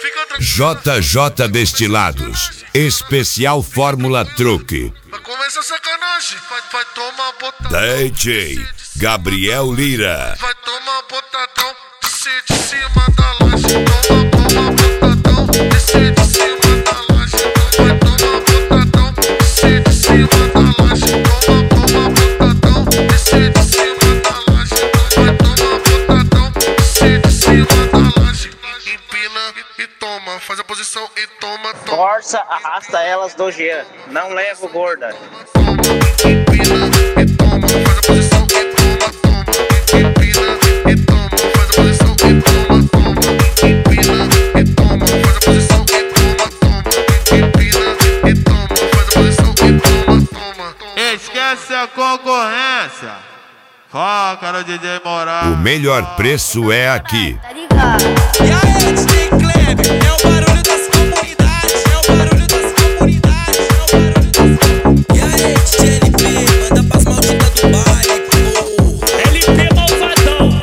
JJ Destilados, especial Fórmula Truque. Vai começar a sacanagem, vai tomar botadão. DJ Gabriel Lira. Vai tomar botadão, descer de cima da laje. Toma botadão, descer de cima da laje. Vai tomar botadão, descer de cima da laje. Toma botadão, descer de cima da laje. Vai tomar botadão, descer de cima da laje. Empina e toma, faz a posição e toma. Força, arrasta elas do G. Não levo gorda. Empina e toma, faz a posição e toma. Empina e toma, faz a posição e toma. Empina e toma, faz a posição e toma. Empina e toma, faz a posição e toma. Esquece a concorrência. Foca no DJ Moraes. O melhor preço é aqui. Tá ligado? E aí, DJ Kleber, é o barulho das comunidades, é o barulho das comunidades, é o barulho das comunidades. E aí, DJ LP, manda pras malditas do baile, pô. LP malvadão.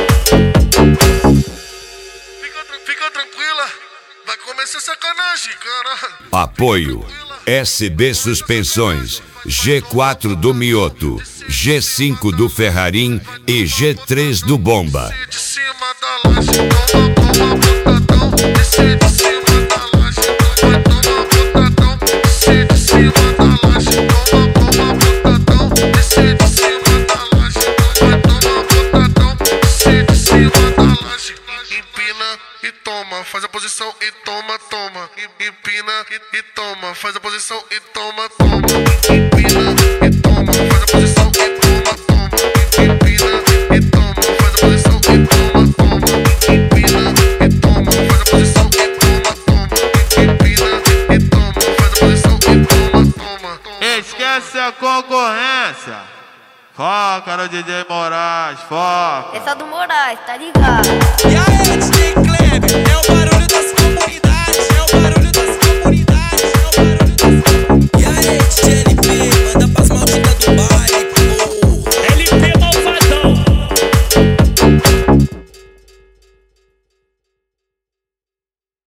Fica tranquila, vai começar sacanagem, caralho. Apoio SB Suspensões, G4 do Mioto, G5 do Ferrarim e G3 do Bomba. De cima da laje, toma botadão, descer de cima da laje. Vai tomar botadão, descer de cima da laje. Toma botadão, descer de cima da laje. Vai tomar botadão, descer de cima da laje. Empina e toma, faz a posição e toma. Empina e toma, faz a posição e toma. Empina e toma, faz a posição e toma. Empina e toma, faz a posição e toma. Empina e toma, faz a posição e toma. Empina e toma, faz a posição e toma. Esquece a concorrência. Foca no DJ Moraes, foca. Essa do Moraes, tá ligado? E aí, DJ Kleber.